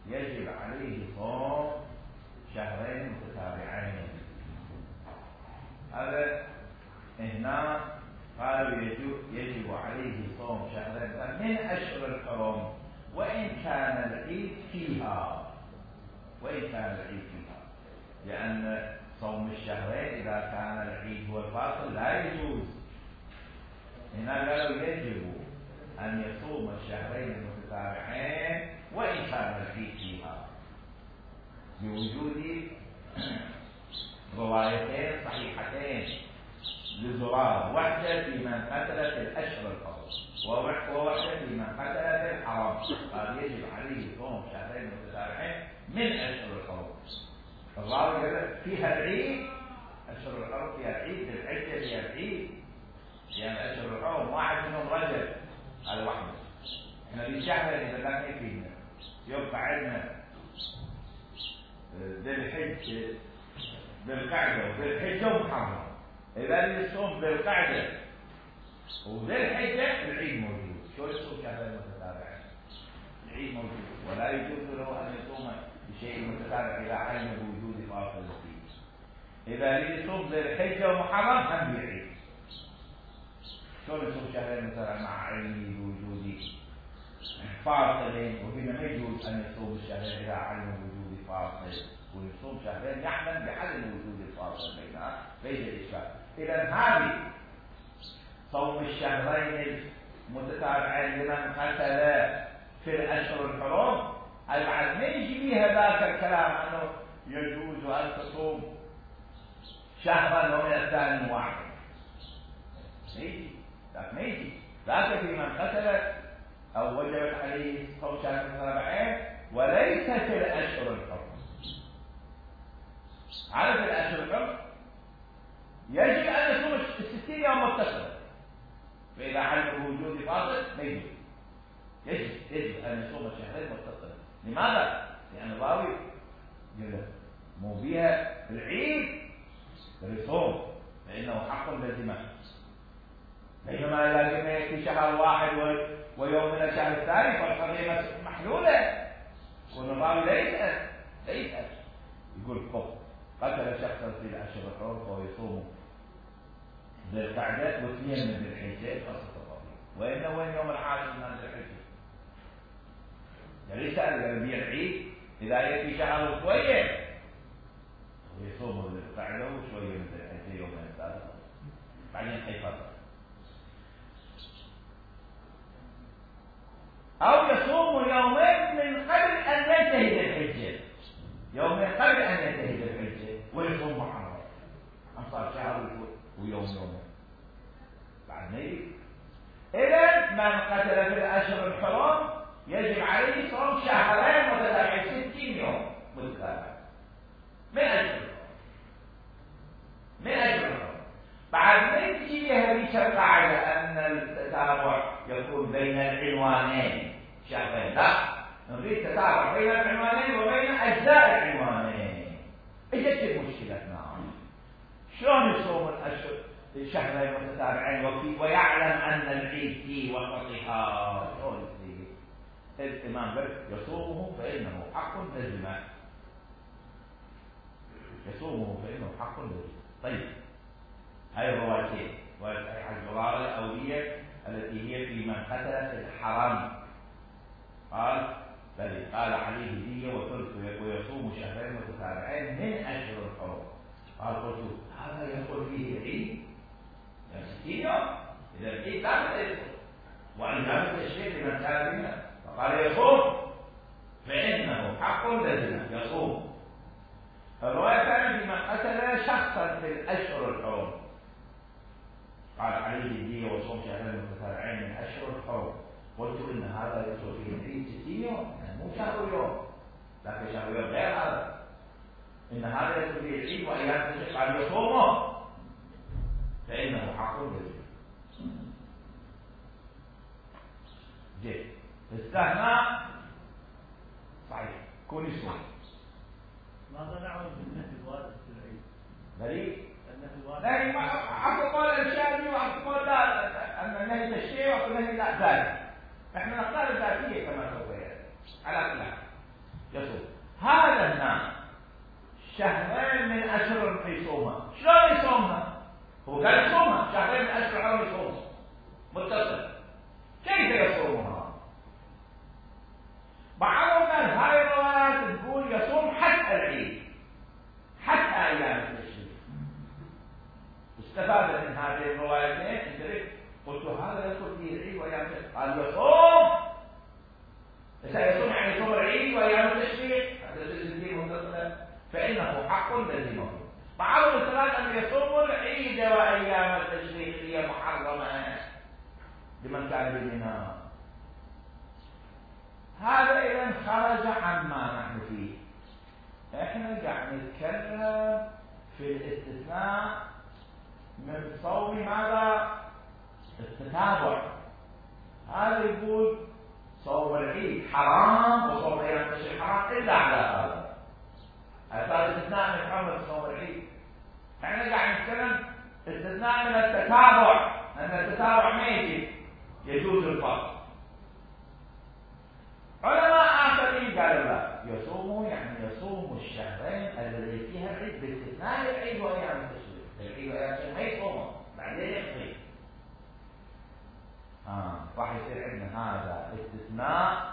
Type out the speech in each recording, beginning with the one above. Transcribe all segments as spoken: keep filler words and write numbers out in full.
يجب عليه صوم شهرين متتابعين. هذا هنا قالوا يجب عليه صوم شهرين من أشهر الحرم وإن كان العيد فيها، وإن كان العيد فيها، لأن صوم الشهرين إذا كان العيد هو الفاصل لا يجوز. هنا قالوا يجب أن يصوم الشهرين المتتابعين وإن كان العيد فيها، بوجود روايتين صحيحتين لزرار، واحدة في من قتل في الأشهر الحرم وواحدة في من قتل في الحرم. قال يجب عليه صوم شهرين متتابعين من أشهر الحرم. الراوي فيها العيد، أشهر الحرم فيها العيد، الحجة فيها العيد، يعني أشهر الحرم واحد منهم رجب على واحدة. احنا في شهر إذا كان فينا يبقى عندنا ذي الحجة ذي القعدة وذي الحجة ومحرم. إذا يصوم ذي القعدة وذي الحجة العيد موجود، شو يصوم شهرين متتابعين؟ العيد موجود ولا يجوز له أن يصوم بشيء متتابع إذا علم بوجود فاصل العيد. إذا يصوم ذي الحجة ومحرم هم بالعيد. شو يصوم شهرين متتابعين مع علم بوجود فاصلين؟ وهنا ما يجوز أن يصوم الشهرين إذا علم بوجود فاصل، ويصوم شهرين يعلم بعدم وجود الفاصل بينها، ليس إشكال. إذا هذه صوم الشهرين المتتابعين لمن قتل في الأشهر الحرم، أي بعد ما يجي بها ذاك الكلام أنه يجوز أن تصوم شهرا ومن الثاني واحد. ما يجي ذاك، ما يجي ذاك في من قتل أو وجبت عليه صوم شهر متتابعين وليس في الأشهر الحرم. على في الأشهر الحرم يجب أن يصوم الستين يوم متصلة، فإذا علم بوجود فاصل ما يجب يجب يجب أن يصوم الشهرين متصلة. لماذا؟ لأن الراوي مو بها العيد يصوم فإنه حق لازمه، بينما إذا كان يكفي شهر واحد ويوم من الشهر الثاني فالقضية محلولة. والراوي ليس ليس يقول قف قتل شخصا في الأشهر الحرم فهو يصوم ذي القعدة واثنين من ذي الحجة خاصة الربيع، وإنه وين يوم العاشر من ذي الحجة؟ يعني يسأل يبيع العيد إذا يكفي شهر وشوية ويصوم ذي القعدة وشوية من ذي الحجة يوم الثالث بعدين حيفظ، أو يصوم يومين من قبل أن ينتهي الحجة، يومين قبل أن ينتهي الحجة ويصوم محرم أمصار شهر ويوم يومين بعد نيل. إذن من قتل في الأشهر الحرم يجب عليه صوم شهرين متتابعين ستين يوم متتابع من أجل من أجل بعد ما تجي هذه القاعدة أن التتابع يكون بين العنوانين شهرين، لا نريد تتابع بين العنوانين وبين أجزاء العنوانين. إجت مشكلتنا شلون يصوم الأشهر الشهرين متتابعين ويعلم أن العيد في وسطها؟ شلون يصير؟ الإمام قال يصومه فإنه حق لازمه، يصومه فإنه حق لازمه. طيب هاي الروايتين، رواية صحيحة الزرارة الأولية التي هي في من قتل في الحرم قال بل قال عليه دية وثلث ويصوم شهرين متتابعين من أشهر الحرم. قال قلت هذا يقول فيه العيد يعني ستين يوم، إذا العيد لا يصوم وأن هذا التشريع لمن كان بنا، فقال يصوم فإنه حق لازم يصوم. الرواية الثانية في من قتل شخصا في الأشهر الحرم قال عليه الدية وصوم شهرين متتابعين من أشهر الحرم. قلت إن هذا يصوم فيه العيد ستين يوم، يعني مو شهر يوم، لكن شهر يوم غير هذا. إن هذا يصوم فيه العيد وأيام تشريق قال يصومه فإنه حق لازم. جيد استثناء صحيح كون يصوم. ماذا نعمل بالنهي الوارد في العيد؟ دليل؟ النهي الوارد لا أكو قول الشافعي وأكو قول لا أن النهي تشريع وأكو نهي لا ذاتي. إحنا نختار الذاتية كما سوف يأتي على كل حال. هذا الناس شهرين من أشهر يصومها، شلون يصومها؟ هو قال يصومها شهرين من أشهر الحرم يصومها متصل، كيف يصومها؟ بعضهم قال هاي الروايات تقول يصوم حتى العيد، حتى أيام التشريق. استفاد من هذه الروايتين انت قلت هذا يدخل فيه العيد وايام التشريق، قال يصوم يصوم يعني يصوم العيد وايام التشريق، هذا التشريق متصل فانه حق لازمه. بعضهم الثلاث ان يصوم العيد وايام التشريق هي محرمه لمن كان بمنى. هذا اذا خرج عما نحن فيه. احنا قاعد نتكلم في الاستثناء من صوم ماذا؟ التتابع. هذا يقول صوم العيد حرام وصوم ايام التشريق حرام الا على هذا. هذا الاستثناء من حرمة صوم العيد. احنا قاعد نتكلم استثناء من التتابع، ان التتابع ما يجب، يجوز الفصل. علماء آخرين قالوا لا، يصوم يعني يصوم الشهرين الذي فيها العيد باستثناء العيد وايام التشريق. العيد وايام التشريق ما يصومه بعدين يقضي. اه راح يصير عندنا هذا استثناء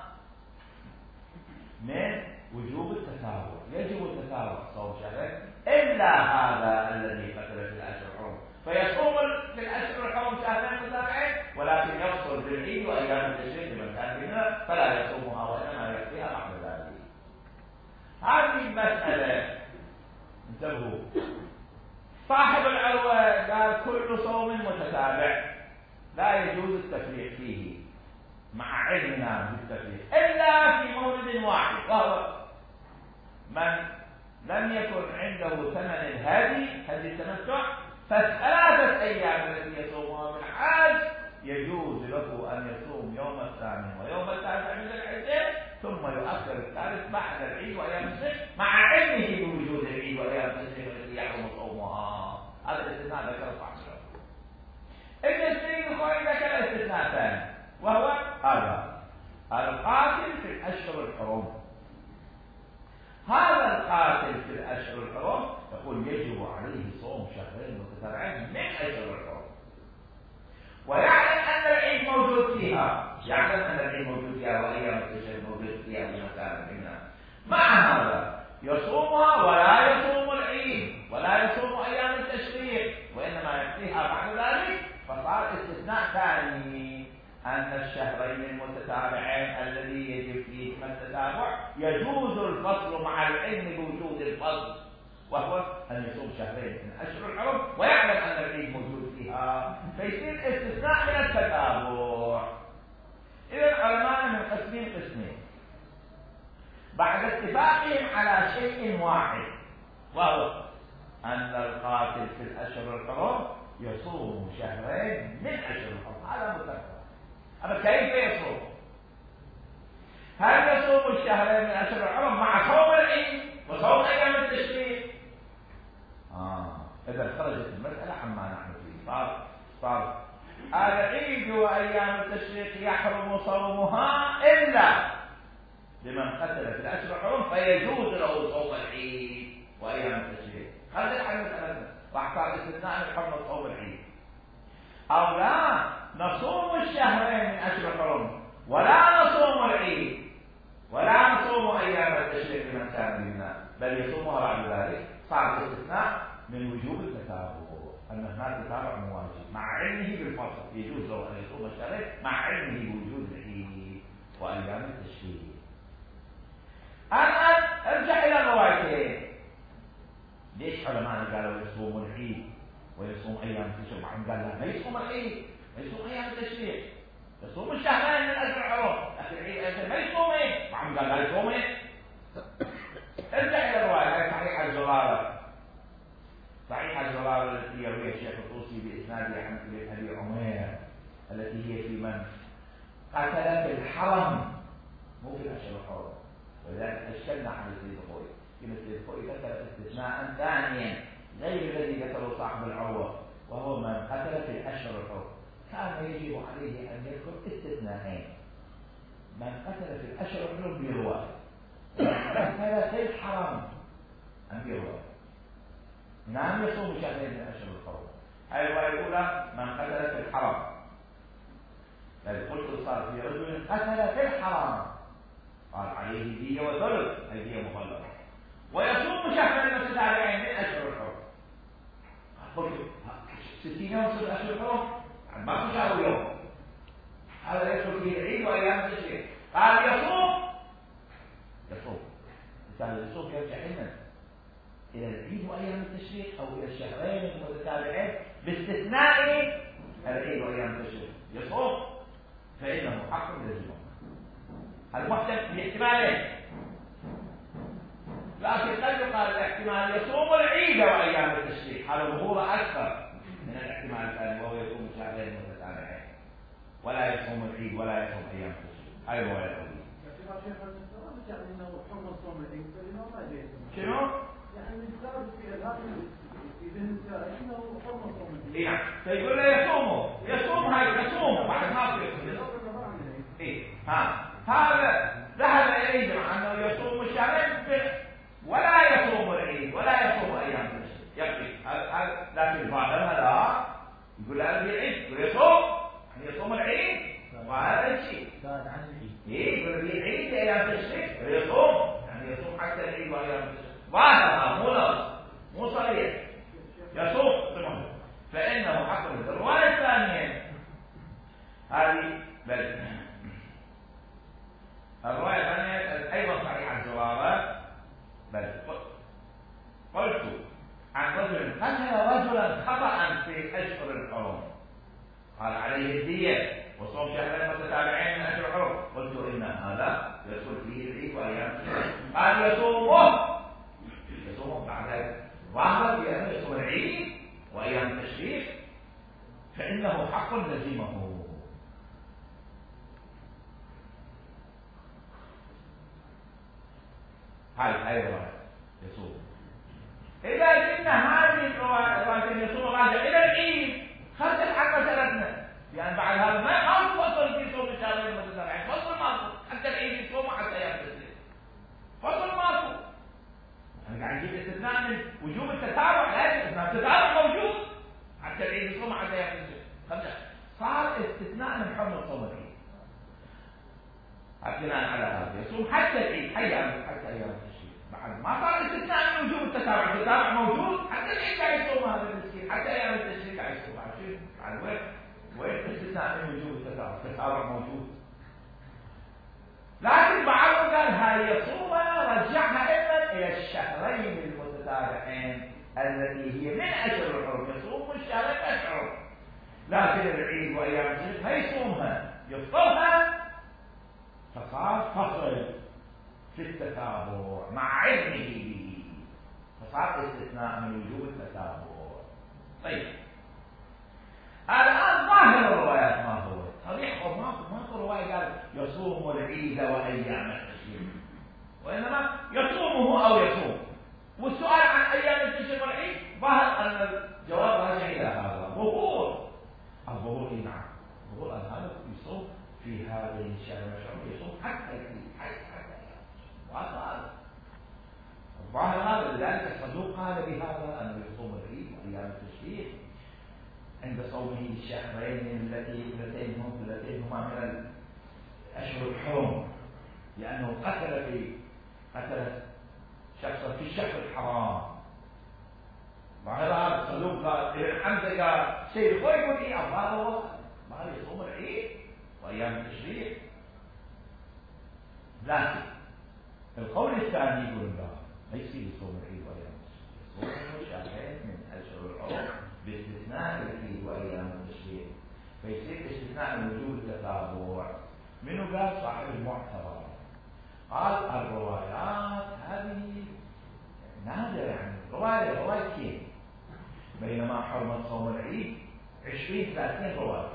من وجوب التتابع، يجب التتابع صوم شهرين الا هذا الذي قتل في الاشهر الحرم، فيصوم في الاشهر الحرم شهرين متابعين ولكن يفصل بالعيد وايام التشريق لمن كان بنا فلا يصومها وانما يقضيها بعد ذلك. هذه المساله انتبهوا. صاحب العروه قال كل صوم متتابع لا يجوز التفريق فيه مع علمنا بالتفريق الا في مورد واحد، وهو من لم يكن عنده ثمن الهدي هدي التمتع فالثلاثه ايام التي يصومها في الحج يجوز له ان يصوم يوم الثامن ويوم التاسع من الحجه ثم يؤخر الثالث بعد العيد وايام التشريق مع علمه بوجود العيد وايام التشريق التي يحرم صومها. هذا الاستثناء ذكره صاحب ابن السيد الخوئي ذكر استثناء ثاني وهو هذا القاتل في الاشهر الحرم. هذا القاتل في الاشهر الحرم يقول يجب عليه صوم شهرين متتابعين من اشهر الحرم، ويعلم ان العيد موجود فيها، يعلم ان العيد موجود فيها وايام التشريق موجود فيها بمكان منها. مع هذا يصومها ولا يصوم العيد ولا يصوم ايام التشريق وانما يقضيها بعد ذلك، فصار استثناء ثاني أن الشهرين المتتابعين الذي يجب فيهما التتابع يجوز الفصل مع العلم بوجود الفصل، وهو أن يصوم شهرين من أشهر الحرم ويعلم أن العيد موجود فيها فيصير استثناء من التتابع. إذا علماء منقسمين قسمين بعد اتفاقهم على شيء واحد، وهو أن القاتل في الأشهر الحرم يصوم شهرين من أشهر الحرم. هذا متفق. أما كيف يصوم؟ هل يصوم الشهرين من أشهر الحرم مع صوم العيد وصوم أيام التشريق؟ آه إذا خرجت المسألة عما نحن فيه. صار صار العيد وأيام التشريق يحرم صومها إلا لمن قتل في الأشهر الحرم فيجوز له صوم العيد وأيام التشريق. خلينا نحل مسألتنا. راح صار استثناء من حرمة صوم العيد. أو لا نصوم الشهرين من أشهر الحرم ولا نصوم العيد ولا نصوم أيام التشريق لمن كان منا بل يصومها بعد ذلك. صار استثناء من وجوب التتابع، أن هناك تتابع مواجب مع علمه بالفصل، يجوز له أن يصوم الشهرين مع علمه بوجود العيد وأيام التشريق. الآن ارجع إلى الروايتين. ليش علماء قالوا يصوم العيد ويصوم ايام التشريق؟ بعضهم قال لا ما يصوم العيد، ما يصوم ايام التشريق، يصوم الشهرين من اشهر الحرم، لكن العيد ما يصوم ايه؟ بعضهم قال لا يصوم ايه؟ ارجع الى الروايه هي صحيح الزراره، صحيح الزراره التي يرويها الشيخ الطوسي باسناده عن ابي عمير التي هي في من قتل في الحرم مو في الاشهر الحرم، ولذلك اشكلنا على السيد الخوئي. السيد الخوئي ذكر استثناء ثانيا غير الذي ذكره صاحب العروة، وهو من قتل في الأشهر الحرم. كان يجب عليه أن يذكر استثناءين: من قتل في الأشهر الحرم برواية، ومن قتل في الحرام عندي رواية نعم يصوم شهرين من أشهر الحرم. هاي الرواية الأولى من قتل في الحرام، لذلك قلت صار في رجل قتل في الحرام قال عليه دية وثلث، أي دية مخلصة، ويصوم شهرين متتابعين من أشهر الحرم. قلت ستين يوم صار أشهر الحرم ما تشعر يوم، هذا يدخل فيه العيد وأيام التشريق. قال يصوم يصوم الإنسان يصوم يرجع حينا إلى العيد وأيام التشريق أو إلى الشهرين المتتابعين باستثناء العيد وأيام التشريق يصوم، فإنه حق للزمن. المحتمل باحتمالين، لكن قد يقال الاحتمال يصوم العيد وأيام التشريق، هذا ظهور أكثر من الاحتمال الثاني وهو يصوم شهرين متتابعين ولا يصوم العيد ولا يصوم أيام التشريق. هاي الرواية الأولى. يعني انه حرمة صوم العيد فانه ما جاء شنو؟ يعني من سبب في هذا في ذهن انه حرمة صوم العيد. اي نعم، فيقول له يصومه يصوم هاي يصومه بعد ما يصوم. اي ها هذا ذهب اليه مع انه يصوم الشهرين ولا يصوم العيد ولا يصوم ايام التشريق يكفي هذا. لكن بعدها لا يقول له العيد يقول يصوم يعني يصوم العيد وهذا الشيء زاد عن العيد. ايه يقول في عيد ايام التشريق يصوم يعني يصوم حتى العيد وايام التشريق بعدها مو لازم مو صريح يصوم تمام، فانه حق. الروايه الثانيه هذه بل الروايه الثانيه ايضا صحيحه عن زراره، بل قلت عن رجل قتل رجلا خطأ في اشهر الحرم قال عليه الدية وصوم شهرين متتابعين من أشهر الحرم. قلت إن هذا يدخل فيه العيد وأيام التشريق. قال يصومه يصومه بعد ظاهر بأنه يصوم العيد وأيام التشريق فإنه حق لزمه. هاي هاي الرواية يصوم. إذا جئنا هذه الرواية يصوم راجع إلى العيد خرجت عن مسألتنا، لأن بعد هذا ما ما فصل في صوم الشهرين المتتابعين، فصل ماكو حتى العيد يصوم حتى أيام التشريق فصل ماكو. احنا قاعد نجيب استثناء من وجوب التتابع، لا استثناء التتابع موجود حتى العيد يصوم حتى أيام التشريق، صار استثناء من حرمة صوم العيد. بناء على هذا يصوم حتى العيد حتى أيام التشريق، بعد ما صار استثناء من وجوب التتابع، التتابع موجود حتى العيد قاعد يصوم هذا المسكين حتى أيام التشريق قاعد يصوم. بعد وين وين الاستثناء من وجوب التتابع؟ التتابع موجود، لكن بعضهم قال هاي يصومها رجعها ايضا الى الشهرين المتتابعين التي هي من اشهر الحرم، يصوم الشهرين اشهر، لكن العيد وايام التشريق ما يصومها يفطرها، فصار فصل في التتابع مع علمه به، فصار استثناء من وجوب التتابع. طيب الآن ظاهر الروايات ما هو صريح أو ماكو ماكو رواية قال يصوم العيد وأيام التشريق، وإنما يصومه أو يصوم. والسؤال عن أيام التشريق والعيد ظاهر أن الجواب راجع إلى هذا ظهور الظهور. نعم ظهور أن هذا يصوم في هذه الشهر المشهور يصوم حتى العيد حتى حتى هذا الظاهر هذا. لذلك الصدوق قال بهذا أنه يصوم العيد وأيام التشريق عند صومه الشهرين اللتين هما من الأشهر الحرم، لأنه قتل في قتل شخصا في الشهر الحرام. ظاهر هذا الصدوق قال ابن حمزة قال سيد خوي يقول إيه هذا هو ما يصوم العيد وأيام التشريق. لكن القول الثاني يقول لا ما يصير يصوم العيد وأيام التشريق، يصوم شهرين من أشهر الحرم باستثناء العيد وأيام التشريق، فيصير استثناء من وجوب التتابع. منو قال؟ صاحب المعتبر قال الروايات هذه نادرة، يعني رواية روايتين، بينما حرمة صوم العيد عشرين ثلاثين رواية.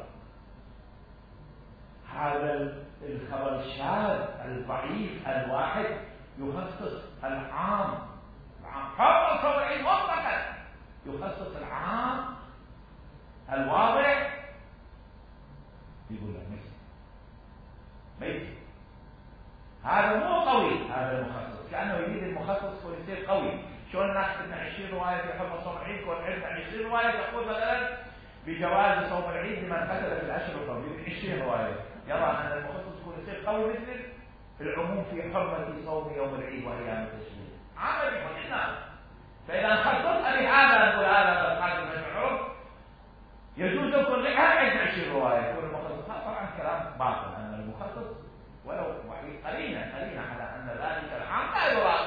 هذا الخبر الشاذ الضعيف الواحد يخصص العام، العام حرمة صوم العيد مطلقا يخصص العام الواضح، يقول لك مثل بيت هذا مو قوي، هذا المخصص كأنه يريد المخصص ويصير قوي. شلون الناس عندنا عشرين رواية في حرمة صوم العيد، كون عندنا عشرين رواية تقول مثلا بجواز صوم العيد لمن قتل في الأشهر الحرم، عشرين رواية يرى أن المخصص يكون يصير قوي مثل العموم في حرمة صوم يوم العيد وأيام التشريق. عمل يكون الناس. فإذا خصصت لهذا نقول هذا قادم من العرف يجوز يكون لها عند عشرين رواية يكون المخصص. طبعا كلام باطل أن المخصص ولو وحي قرينة قرينة على أن ذلك العام لا يراد.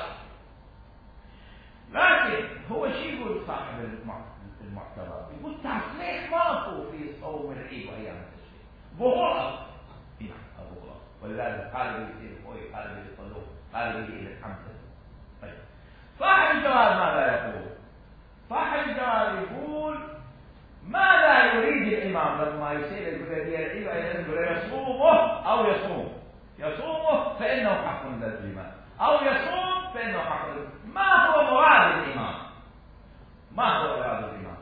لكن هو شيء يقول صاحب المعتبر، يقول تصريح ماكو في صوم العيد وأيام التشريق، ظهور نعم ظهور، ولذلك قال لي يصير خوي، قال لي يصلوا، قال لي إلى الحمد. طيب صاحب الجواب ماذا يقول؟ صاحب الجواب يقول ماذا يريد الإمام لما يصير يقول لي العيد وأيام يصومه أو يصوم، يصومه فإنه حق للإمام أو يصوم فإنه حق للإمام. ما هو مراد الإمام؟ ما هو مراد الإمام؟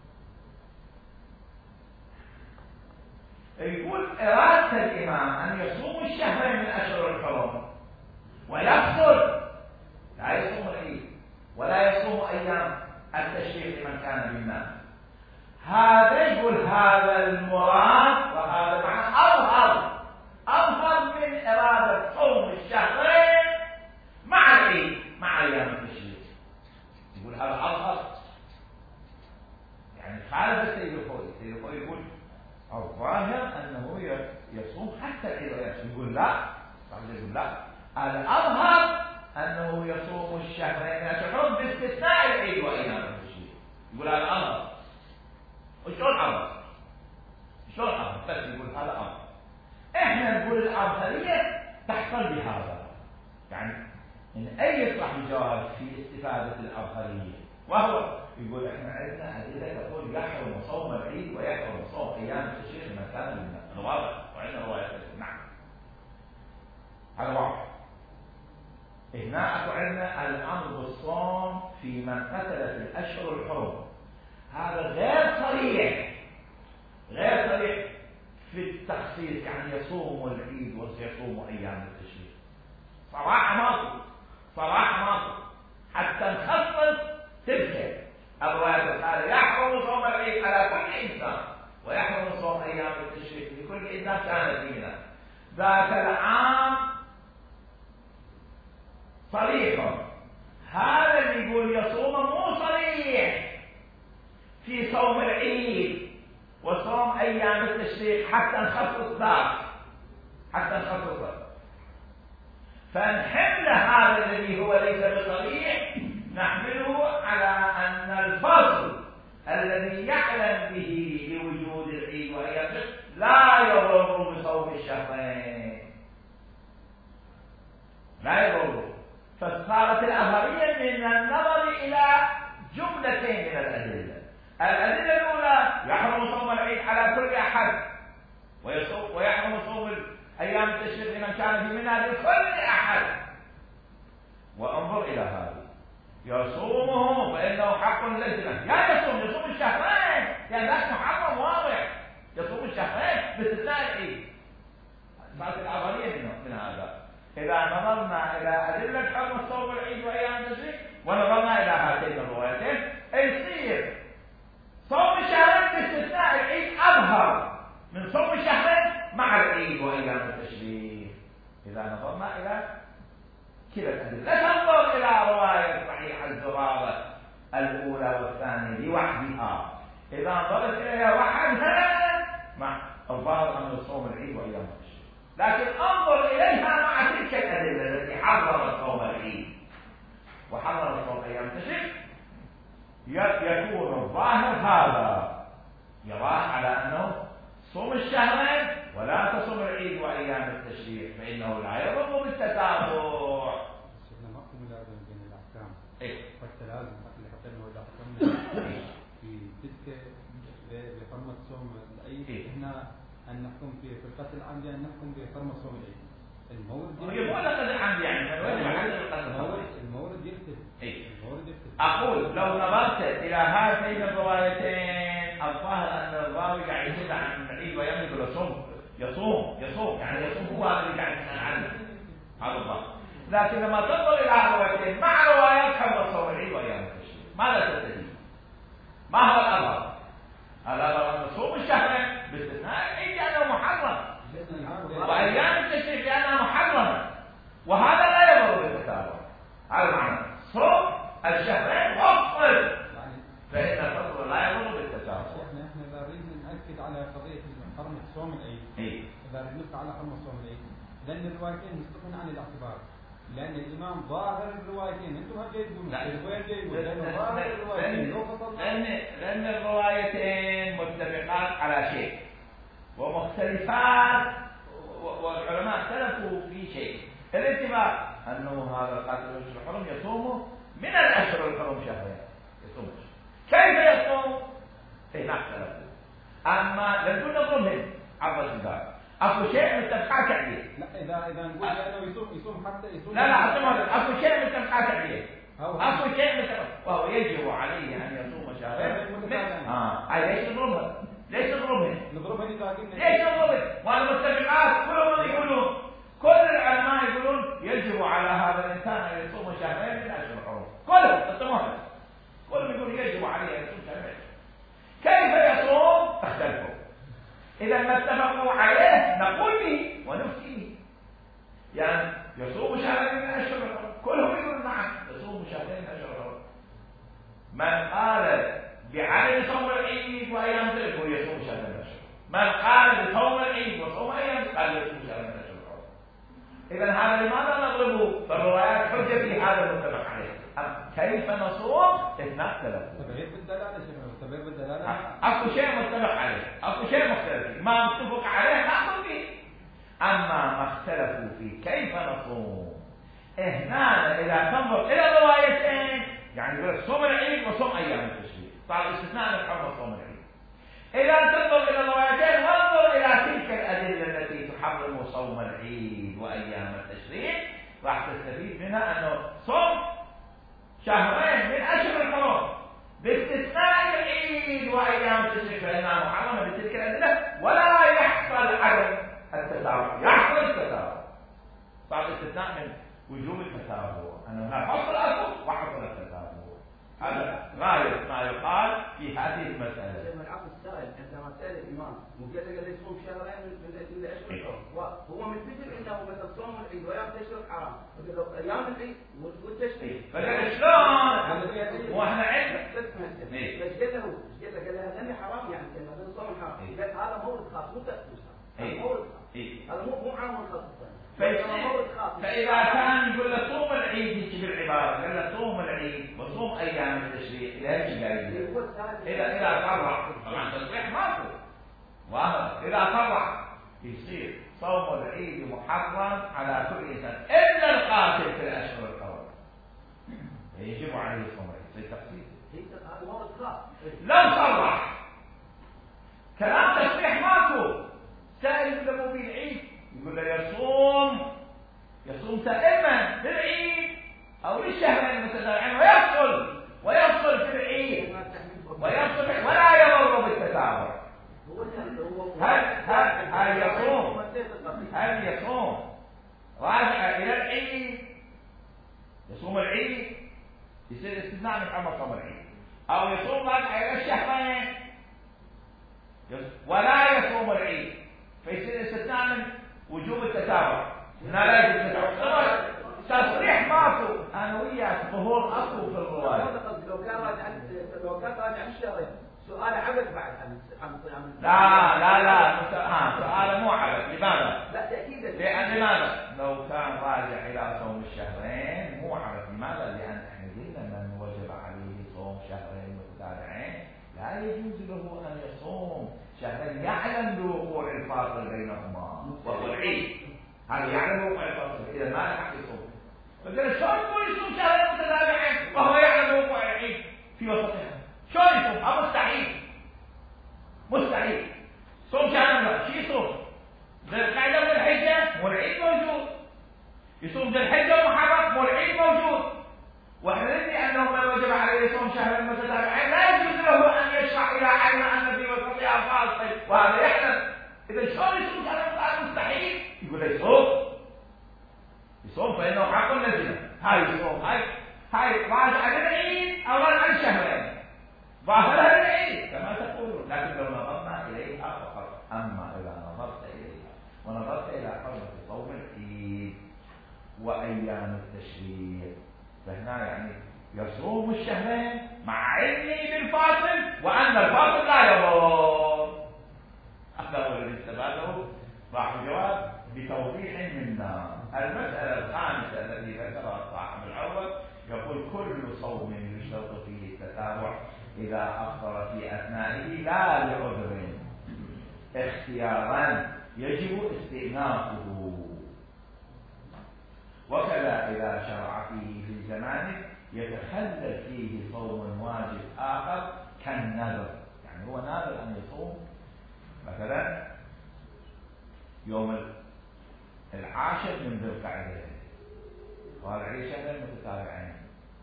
يقول إرادة الإمام أن يصوم الشهرين من أشهر الحرم ويقصد لا يصوم العيد ولا يصوم أيام التشريق لمن كان بالناس. هذا يقول هذا المراد، وهذا معنى أظهر أظهر من إرادة صوم الشهرين مع العيد مع أيام التشريق. يقول هذا أظهر، يعني خالف السيد الخوي. السيد الخوي يقول الظاهر أنه يصوم حتى العيد ويصوم. يقول لا، يقول لا، الأظهر أنه يصوم الشهرين أشهر باستثناء العيد وأيام التشريق. يقول هذا أظهر. وشلون أظهر؟ شلون أظهر؟ بس يقول هذا أظهر. إحنا نقول الأظهرية تحصل بهذا، يعني إن أي يصلح الجواب في استفادة الأظهرية، وهو يقول إحنا عندنا أدلة تقول يحرم صوم العيد ويحرم صوم أيام التشريق لمن كان من واضح، وعندنا روايات. نعم هذا واضح. هنا أكو عندنا الأمر بالصوم في من قتل في الأشهر الحرم، هذا غير صريح، غير صريح في التخصيص، يعني يصوم العيد ويصوم أيام التشريق. صراحة ماكو، صراحة ماكو، حتى نخصص تلك الروايات قال يحرم صوم العيد على كل إنسان ويحرم صوم أيام التشريق لكل إنسان كان فينا. ذاك العام صريح، هذا اللي يقول يصوم مو صريح في صوم العيد وصوم أيام التشريق حتى نخصص ذاك، حتى نخصص ذاك. فنحمل هذا الذي هو ليس بصريح نحمله على أن الفصل الذي يعلم به بوجود العيد وأيام لا يضر بصوم الشهرين، لا يضر. فصارت الأظهرية من النظر إلى جملتين من الأدلة. الأدلة الأولى يحرم صوم العيد على كل أحد، ويحرم صوم أيام التشريق لمن كان في منى لكل أحد. وانظر إلى هذا يصومه فإنه حق للجنة، يعني يصوم يصوم الشهرين، يعني ذاك محرم واضح، يصوم الشهرين باستثناء العيد. صارت الأظهرية من هذا. إذا نظرنا إلى أدلة حرم صوم العيد وأيام التشريق ونظرنا إلى هاتين الروايتين يصير صوم الشهرين باستثناء العيد أظهر من صوم الشهرين مع العيد وأيام التشريق. إذا نظرنا إلى كلا الأدلة، لا تنظر إلى رواية صحيح الزرارة الأولى والثانية لوحدها. إذا نظرت إليها وحدها مع الظاهر أن صوم العيد وأيام التشريق، لكن انظر إليها مع تلك الأدلة التي حرمت صوم العيد وحرمت صوم أيام التشريق، يكون الظاهر هذا يراه على أنه صوم الشهرين ولا تصوم العيد وأيام التشريق، فإنه لا يضر بالتتابع. شفنا ماكو ملازمة بين الأحكام. إيه. والتلازم اللي حكينا إذا حكمنا في تلك بحرمة صوم العيد، إيه. هنا أن نحكم في في القتل العمد، أن نحكم بحرمة صوم العيد. المورد يقول قتل العمد، يعني وين محل القتل؟ المورد المورد يختلف. إيه. المورد يختلف. أقول لو نظرت إلى هاتين الروايتين الظاهر أن الراوي قاعد يدل عن العيد ويملك يصوم يصوم يصوم يعني يصوم هو هذا اللي قاعد يسأل عنه، هذا الظاهر. لكن لما تنظر إلى روايتين مع روايات حرمة صوم العيد وأيام التشريق ماذا تستفيد؟ ما هو الأمر؟ الأمر أن صوم الشهرين باستثناء العيد لأنه محرم وأيام التشريق لأنها محرمة وهذا لا يضر بالتتابع. هذا معنى صوم الشهرين وافطر فإن الفطر لا يضر بالتتابع. احنا احنا اذا نريد نأكد على قضية حرمة صوم العيد إيه؟ اذا نبقى على حرمة صوم العيد لأن الروايتين مستقلين عن الاعتبار لأن الإمام ظاهر الروايتين أنتم هل جايبون وين جايبون؟ لأن ظاهر الروايتين لو فصلنا لأن لأن الروايتين متفقات على شيء ومختلفات والعلماء اختلفوا في شيء. الاتفاق أنه هذا القاتل الأشهر الحرم يصوم من الأشهر الحرم شهرين يصوم. كيف يصوم؟ إيه ما اختلفوا. أما لم نظلمهم عبر الباب. أكو شيء متفقات عليه. لا إذا إذا نقول لأنه يصوم يصوم حتى يصوم. لا لا حتى ما أكو شيء متفقات عليه. أكو شيء متفق وهو يجب عليه أن يصوم شهرين. آه أي ليش نضربها؟ ليش نضربها؟ نضربها إذا قلنا. ليش نضربها؟ وأنا متفقات كلهم يقولون كل العلماء يقولون يجب على هذا الإنسان أن يصوم شهرين من أشهر الحرم. كلهم تماما. كلهم يقولون يجب عليه أن يصوم شهرين. كيف يصوم؟ اختلفوا. إذا ما اتفقوا عليه نقول به ونفتيه. يعني يصوم شهرين من أشهر الحرم. كلهم يقولون نعم يصوم شهرين من أشهر الحرم. من قال بعدم صوم العيد وأيام ذلك يصوم شهرين من أشهر. من قال بصوم العيد وصوم أيام قال يصوم شهرين من أشهر الحرم. إذا هذا لماذا نضربه؟ فالروايات حجة في هذا المتفق عليه. كيف نصوم؟ اختلفوا. تبعير بالدلالة شنو؟ تبعير بالدلالة. أكو شيء متفق عليه، أكو شيء مختلف، ما متفق عليه نأخذ به. أما ما اختلفوا فيه كيف نصوم؟ هنا إذا تنظر إلى الروايتين يعني يقول صوم العيد وصوم أيام التشريق. طبعا استثناء من حرمة صوم العيد. إذا تنظر إلى الروايتين وانظر إلى تلك الأدلة التي تحرم صوم العيد وأيام التشريق راح تستفيد منها أنه صوم شهرين من أشهر الحرم باستثناء العيد وأيام التشريق فإنها محرمة بتلك الأدلة ولا يحصل عدم التتابع، يحصل التتابع. طبعا الاستثناء من وجوب التتابع أنه هناك حصل الأصل وحصل التتابع. هذا غاية ما يقال في هذه المسألة. لما العقل السائل عندما سأل الإمام وقال له يصوم شهرين من الأشهر الحرم وهو متفق أنه مثل صوم العيد وأيام التشريق حرام، فقال له أيام العيد والتشريق. فقال شلون؟ واحنا عندنا. بس قال له قال له قال له هذا حرام يعني كان هذا صوم حرام. قال هذا مورد خاص مو تأسيس. هذا مورد خاص. هذا مو مو عام خاص. فإذا كان يقول له صوم العيد يجي بالعبارة قال له صوم العيد وصوم أيام التشريق لا يجي قايل إذا إذا صرح طبعا تصريح ماكو واضح إذا صرح يصير صوم العيد محرم على كل إنسان إلا القاتل في الأشهر الحرم يجب عليه صوم العيد زي تفصيل لو صرح كلام تصريح ماكو سائل له بالعيد يقول له يصوم يصوم سائما للعيد او للشهرين المتتابعين ويفصل ويفصل في العيد ويفصل ولا يضر بالتتابع. هل هل هل يصوم هل يصوم راجع الى العيد يصوم العيد يصير استثناء من حرمة صوم العيد او يصوم راجع الى الشهرين ولا يصوم العيد فيصير استثناء من وجوب التتابع. هنا لا يجوز التتابع. تصريح ماكو انا وياك ظهور اصل في الروايه. لو كان راجع لو كان راجع الشهرين سؤال عبث بعد عن عن لا لا لا ها سؤال مو عبث. لماذا؟ لا تاكيدا. لان لماذا؟ لو كان راجع الى صوم الشهرين مو عبث. لماذا؟ لان احنا قلنا من وجب عليه صوم شهرين متتابعين لا يجوز له ان يصوم شهرين يعلم بوقوع الفاصل بينهما وهو العيد. هذا يعلم بوقوع الفاصل اذا ما له حق يصوم. فقال شلون يقول يصوم شهرين متتابعين وهو يعلم بوقوع العيد في وسطها؟ شلون يصوم؟ أو مستحيل مستحيل. صوم شهرين شو يصوم؟ ذي القعدة من الحجة والعيد موجود. يصوم ذي الحجة ومحرم والعيد موجود. واحنا ندري انه من وجب عليه صوم شهرين متتابعين لا يجوز له ان يشرع الى علم ان في وسطها فاصل وهذا يحلم. اذا شلون يصوم شهرين متتابعين؟ مستحيل. يقول لي صوم يصوم فإنه حق لزمه. هاي يصوم هاي هاي راجعة للعيد أو عن شهرين ظاهرها للعيد كما تقولون، لكن لو نظرنا إليها فقط. أما إذا نظرت إليها ونظرت إلى حرمة صوم العيد وأيام التشريق فهنا يعني يصوم الشهرين مع علمه بالفاصل وأن الفاصل لا يضر. هذا هو الذي استفاده صاحب الجواب بتوضيح منا. المسألة الخامسة التي ذكرها صاحب الأول يقول كل صوم يشترط فيه التتابع إذا أفطر في أثنائه لا لعذر اختيارا يجب استئنافه، وكذا إذا شرع فيه في زمانه يتخلل فيه صوم واجب آخر كالنذر. يعني هو ناذر أن يصوم مثلا يوم العاشر من ذي القعدة قال عليه شهرين متتابعين،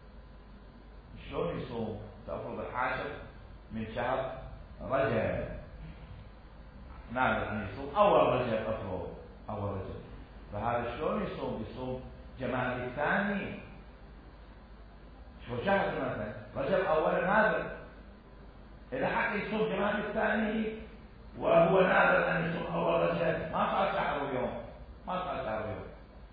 شلون يصوم؟ تفرض العاشر من شهر رجب ناذر أن يصوم أول رجب، أفرض أول رجب، فهذا شلون يصوم؟ يصوم جمال الثاني شو شهر مثلا رجب أول ناذر، إذا حق يصوم جمال الثاني وهو ناذر أن يصوم أول رجب ما صار شهر ويوم، ما صار شهر ويوم،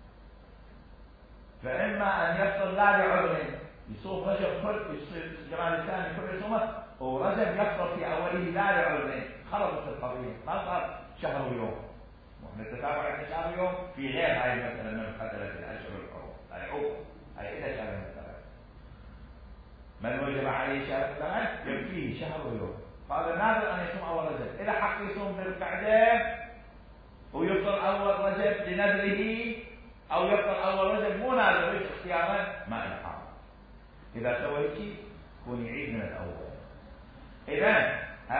فإما أن يفطر لا لعذر يصوم رجب كل جمال الثاني كل يصومه ورجب يفطر في أوله لا لعذر، خربت القضية ما صار شهر ويوم. وإحنا التتابع عند شهر ويوم في غير هاي مثلا من قتلة الأشهر الحرم لا يعوق هاي إلى شهر مثلا من وجب عليه شهر مثلا يكفيه شهر ويوم. قال ناذر أن يصوم أول رجب، إذا حق يصوم ذي القعدة ويفطر أول رجب لنذره أو يفطر أول رجب مو ناذر ليش اختيارا ما إلحاق. إذا سويت شيء كون يعيد من الأول. إذا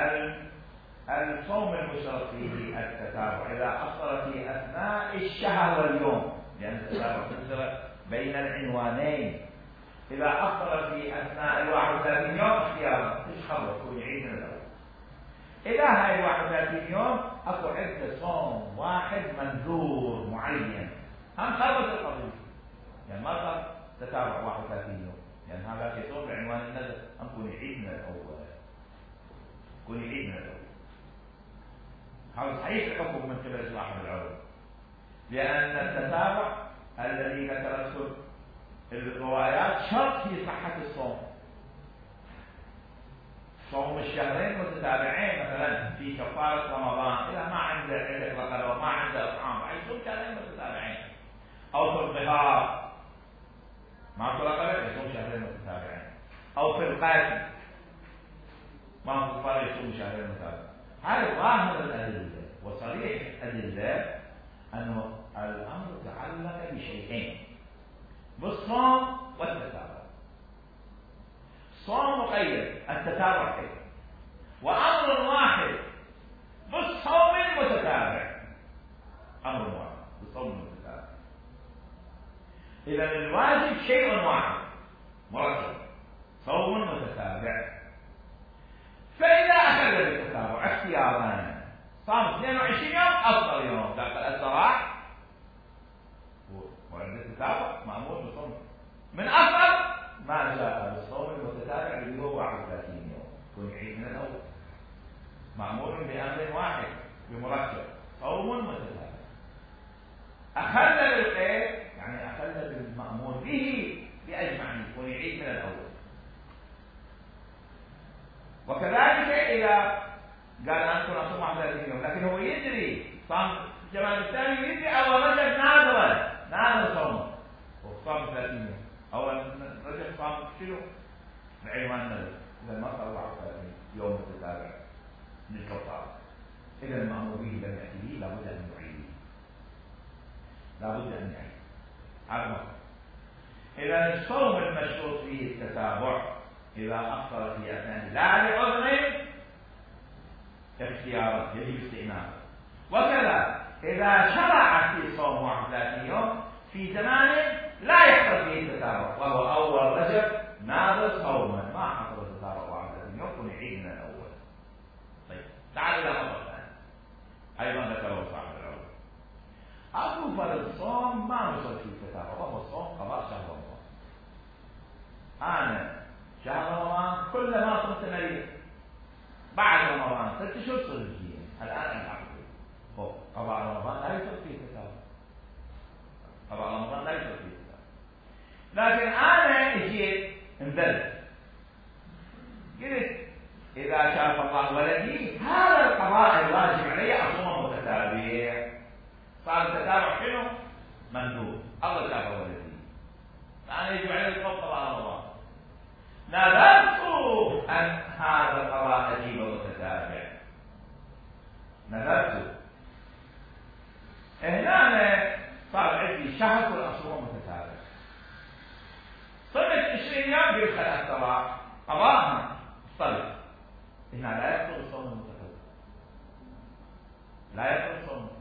الصوم المشترط فيه التتابع إذا أفطر في أثناء الشهر واليوم، لأن التتابع تفصل بين العنوانين. إذا أفطر في أثناء الواحد وثلاثين يوم اختيارا إيش خبر كون يعيد من الأول. إذا هاي الواحد وثلاثين يوم أكو عدة صوم واحد منذور معين هم خربت القضية، يعني ما صار تتابع واحد وثلاثين يوم، يعني هذا في صوم بعنوان النذر هم كون يعيد من الأول، كون يعيد من الأول. هذا صحيح الحكم من قبل صاحب العلم، لأن التتابع الذي ذكرته الروايات شرط في صحة الصوم. صوم الشهرين متتابعين مثلا في كفارة رمضان إذا ما عنده عندك رقبة وما عنده إطعام يصوم شهرين متتابعين، أو في الظهار ما في رقبة يصوم شهرين متتابعين، أو في القتل ما في كفارة يصوم شهرين متتابعين. هذا ظاهر الأدلة وصريح الأدلة أنه الأمر تعلق بشيئين بالصوم والتتابع. الصوم مقيد، التتابع قيد، وأمر واحد بالصوم المتتابع، أمر واحد بالصوم المتتابع. إذا الواجب شيء واحد مرتب صوم متتابع. فإذا أخذ بالتتابع اختيارا صام اثنين وعشرين يوم أفضل يوم داخل الصراح وعند التتابع مأمور بالصوم من أفضل ما جاء بالصوم المتتابع اللي هو واحد وثلاثين يوم كن يعيد من الأول. مأمور بأمر واحد بمرتب صوم متتابع. أخل بالقيد يعني أخل بالمأمور به بأجمعه كن يعيد من الأول. وكذلك إذا قال أنتم أصوم واحد وثلاثين يوم لكن هو يدري صام جمال الثاني يدري أول رجب ناظرا ناظر صوم وصام ثلاثين يوم أول رجب صام شنو؟ بعنوان نذر إذا ما صار واحد وثلاثين يوم متتابع للكفارة. إذا المأمور به لم يأتي به لابد أن يعيد، لابد أن يعيد. هذا إذا الصوم المشروط فيه التتابع إذا أفطر في أثناء لا لعذر اختيارا يجب استئنافه. وكذا إذا شرع في صوم واحد وثلاثين يوم في زمان لا يحصل فيه التتابع وهو أول رجب ناظر صوما ما حصل التتابع واحد وثلاثين يوم كن يعيد من الأول. طيب تعال إلى مرة ثانية أيضا ذكره صاحب العلم أكو فرض صوم ما وصل فيه التتابع كلما صرت مريض بعد رمضان ست اشهر تصير الجية. الان العقد هو قضاء رمضان لا يصير فيه تتابع، قضاء رمضان لا يصير فيه تتابع. لكن انا اجيت انذلت قلت اذا شاف الله ولدي هذا القضاء الواجب علي اصوم متتابع. صار التتابع شنو؟ مندوب. الله شاف ولدي فانا يجب علي الصوم قضاء رمضان. نذرت ان هذا القضاء اجيب متتابع، نذرت. هنا صار عندي شهر كل اصوم متتابع. صرت عشرين يوم قلت خلاص ترى قضاءها طلع. هنا لا يدخل الصوم المتطوع، لا يدخل الصوم المتطوع.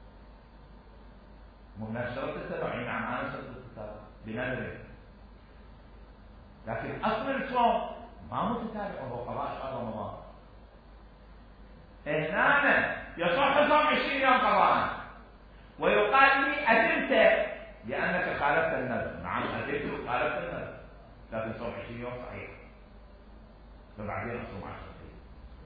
مو من شرط التبع. نعم انا شرط التبع بنذر، لكن اصل الصوم ما متتابع وهو قضاء شهر رمضان. هنا يصح صوم عشرين يوم قضاء ويقال لي أدمت لأنك خالفت النذر. نعم أدمت وخالفت النذر، لكن صوم عشرين يوم صحيح فبعدين أصوم عشرة أيام.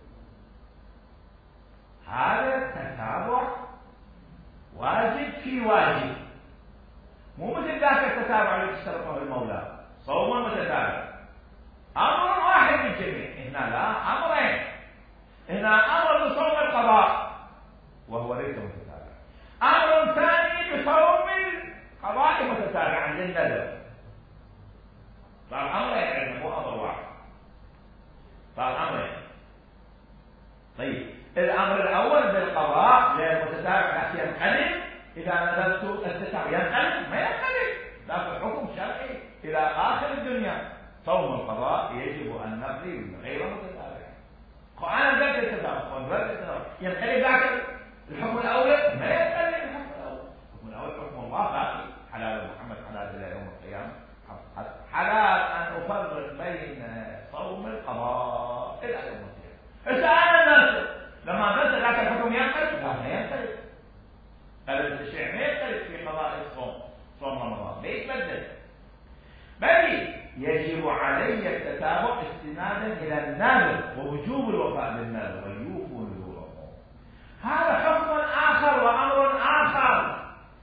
هذا تتابع واجب في واجب، مو مثل ذاك التتابع الذي اشترطه المولى صوم متتابع. أمر واحد للجميع. هنا لا، أمرين. هنا أمر بصوم القضاء وهو ليس متتابع، أمر ثاني بصوم القضاء متتابعا للنذر. صار أمرين عندنا مو أمر واحد، صار أمرين. طيب الأمر الأول بالقضاء غير متتابع حتى ينقلب. إذا نذرت التتابع ينقلب؟ ما ينقلب، لكن حكم شرعي إلى آخر الدنيا. صوم القضاء يجب أن نقضي غير متتابع. أنا نذرت التتابع ونذرت التتابع ينقلب ذاك الحكم الأول؟ ما ينقلب الحكم الأول. الحكم الأول حكم الله باقي، حلال محمد حلال إلى يوم القيامة. حلال أن أفرق بين صوم القضاء إلى يوم القيامة. إذا أنا نذرت لما نزل ذاك الحكم ينقلب؟ لا ما ينقلب. قلب الشيء ما ينقلب في قضاء الصوم، صوم رمضان ما يتبدل. بل يجب علي التتابع استنادا الى النذر ووجوب الوفاء بالنذر ويوفوا نذورهم. هذا حكم اخر وامر اخر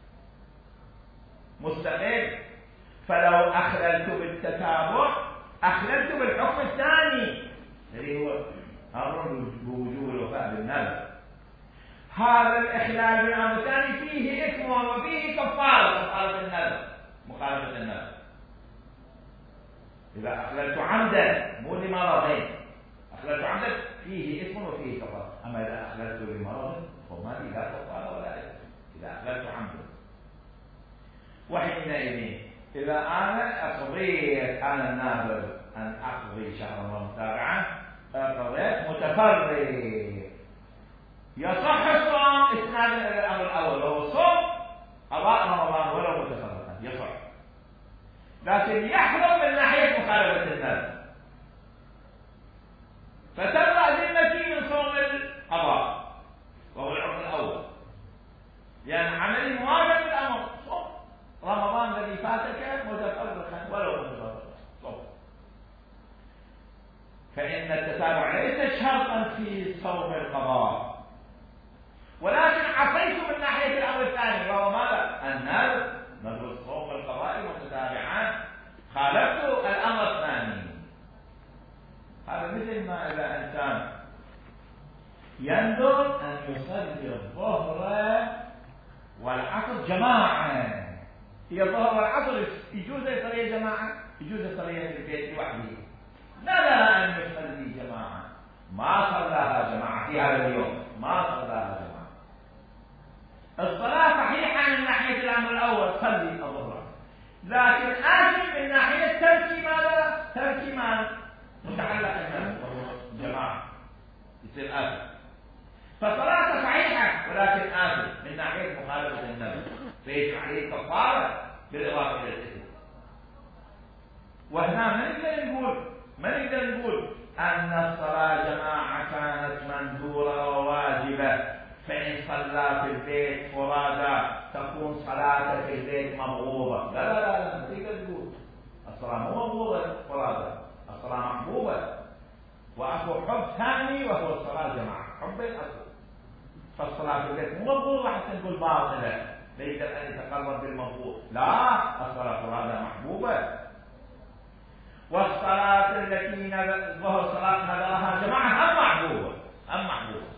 مستقل. فلو اخللت بالتتابع اخللت بالحكم الثاني اللي هو امر بوجوب الوفاء بالنذر. هذا الاخلال بالامر الثاني فيه اثم وفيه كفاره، كفاره النذر، مخالفه النذر. إذا أخللت عمدا مو لمرضين، أخللت عمدا فيه إثم وفيه كفارة. أما إذا أخللت لمرض فما لي لا كفارة ولا إثم إذا أخللت عمدا. وحينئذ إذا أنا أقضيت أنا الناظر أن أقضي شهر رمضان متابعة، قضيت متفرغ، يصح الصوم إسنادا إلى الأمر الأول وهو صوم قضاء رمضان ولو متفرغا يصح، لكن يحرم من ناحية مخالفة النذر. فتبرأ ذمتي من صوم القضاء وهو الحكم الأول، لأن عملي موافق للأمر. صوم رمضان الذي فاتك متفرغا ولو متفرغا صوم. فإن التتابع ليس شرطا في صوم القضاء، ولكن عصيت من ناحية الأمر الثاني وهو ماذا؟ النذر، نذر الصوم القضاء متتابعان، خالفت الأمر الثاني. هذا مثل ما إذا إنسان ينذر أن يصلي الظهر والعصر جماعة، هي الظهر والعصر يجوز يصلي جماعة، يجوز يصلي في البيت لوحده، لا أن يصلي جماعة، ما صلاها جماعة في هذا اليوم، ما صلاها جماعة. الصلاة صحيحة من ناحية الأمر الأول، صلي الظهر، لكن آثم من ناحية ترك ماذا؟ ترك ما متعلق بالناس وهو جماعة، يصير آثم. فصلاة صحيحة ولكن آثم من ناحية مخالفة النبي، فيجب عليه كفارة بالإضافة إلى الإثم. وهنا ما نقدر نقول ما نقدر نقول أن الصلاة جماعة كانت منذورة وواجبة، فإن صلى في البيت فرادى تكون صلاته في البيت مبغوضة. لا لا لا لا تقدر تقول الصلاة مو مبغوضة فرادى، الصلاة محبوبة، وأكو حب ثاني وهو الصلاة جماعة، حبين أكو. فالصلاة في البيت مو مفروض حتى نقول باطلة، لا يقدر أن يتقرب بالمفروض، لا، الصلاة فرادى محبوبة. والصلاة التي ظهر صلاة نذرها جماعة هم محبوبة، هم محبوبة.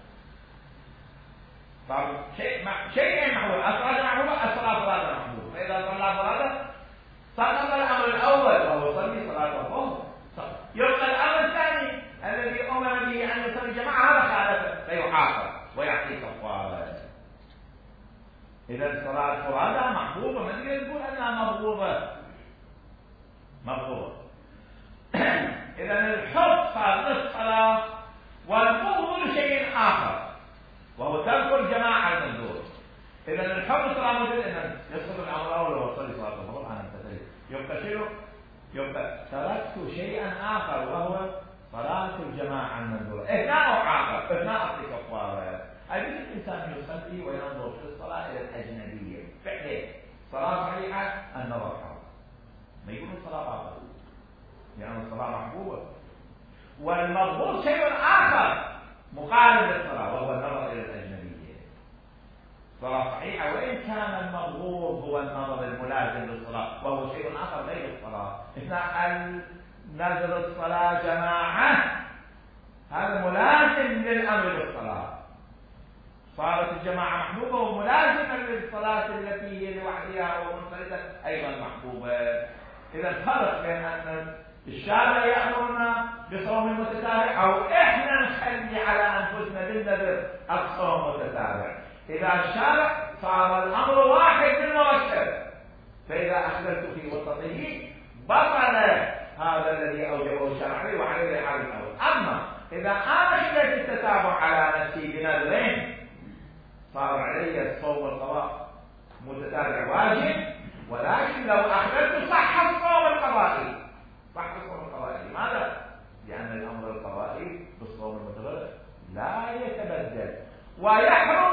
طب شيء شيئين محبوبة، الصلاة محبوبة، الصلاة فرادى محبوبة. فإذا صلى فرادى سقط الأمر الأول وهو يصلي صلاة الظهر. يبقى الأمر الثاني الذي أمر به أن يصلي جماعة هذا خالفه فيعاقب ويعطي كفارة. إذا الصلاة فرادى محبوبة، ما نقدر نقول أنها مبغوضة. مبغوضة. إذا الحب صار للصلاة والبغض شيء آخر وهو ترك الجماعة المنذور. إذا الحب صار موجود إن يسقط الأمر الأول وهو يصلي صلاة الظهر أنا امتثلت. يبقى شنو؟ يبقى تركت شيئا آخر وهو صلاة الجماعة المنذورة. هنا أعاقب، هنا أعطي كفارة. أجل الإنسان يصلي وينظر في الصلاة إلى الأجنبية فعلا صلاة صحيحة النظر حرام، ما يقول الصلاة باطلة لأن يعني الصلاة محبوبة. والمضبوط شيء آخر مقارن للصلاة وهو النظر إلى الأجنبية. صلاة صحيحة وإن كان المضبوط هو النظر الملازم للصلاة وهو شيء آخر غير الصلاة. إحنا نزل الصلاة جماعة هذا ملازم للأمر بالصلاة، صارت الجماعة محبوبة وملازمة للصلاة التي هي لوحدها ومنفردة أيضا محبوبة. إذا الفرق بين أن الشارع يأمرنا بصوم متتابع أو إحنا نخلي على أنفسنا بالنذر الصوم متتابع. إذا الشارع صار الأمر واحد بالمركب، فإذا أخذت في وسطه بطل هذا الذي أوجبه الشرع وعليه الحال الأول. أما إذا أنا شدت التتابع على نفسي بنذرين صار علي الصوم والقضاء متتابع واجب، ولكن لو أخذت صح الصوم القضائي، صح الصوم القضائي. لماذا؟ لأن الأمر القضائي بالصوم المتغير لا يتبدل ويحرم